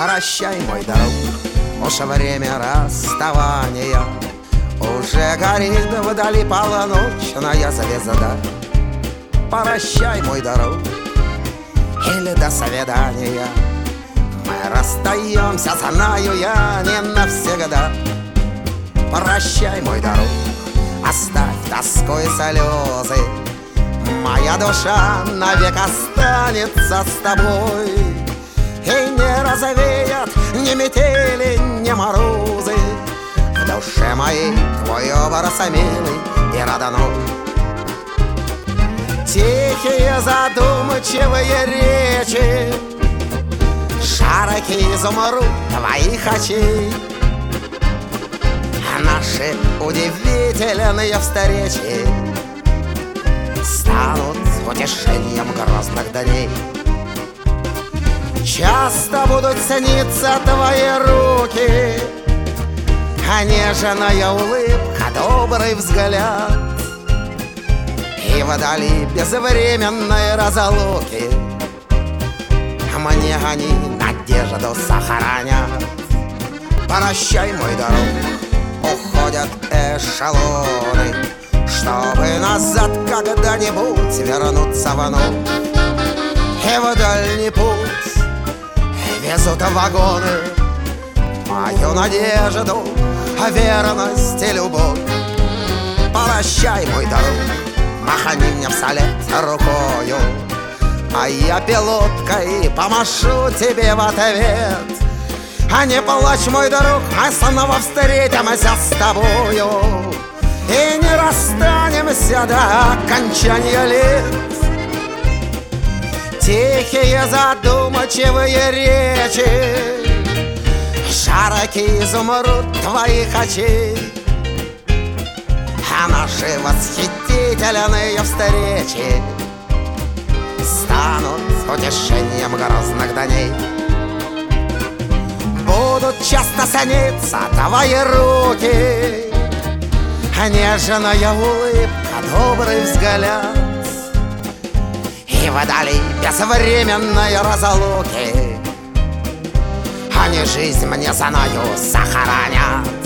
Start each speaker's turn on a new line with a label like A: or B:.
A: Прощай, мой друг, уж время расставания. Уже горит вдали полночная звезда. Прощай, мой друг, или до свидания. Мы расстаемся, знаю я, не навсегда. Прощай, мой друг, оставь тоску и слезы. Моя душа навек останется с тобой. И не развеят ни метели, ни морозы в душе моей твой образ милый и родной. Тихие задумчивые речи, шарики изумруд твоих очей, наши удивительные встречи станут утешением грозных дней. Часто будут сниться твои руки, нежная улыбка, добрый взгляд, и вдали безвременные разлуки мне они надежду сохранят. Прощай, мой друг, уходят эшелоны, чтобы назад когда-нибудь вернуться вновь. И в дальний путь везут вагоны мою надежду, верность и любовь. Прощай, мой друг, махни мне вслед рукою, а я пилоткой помашу тебе в ответ. А не плачь, мой друг, мы снова встретимся с тобою и не расстанемся до окончания лет. Тихие задумчивые речи, шарики изумруд твоих очей, а наши восхитительные встречи станут утешением грозных дней. Будут часто сниться твои руки, нежная улыбка, добрый взгляд, и вдали безвременные разлуки они жизнь мне, знаю, сохранят.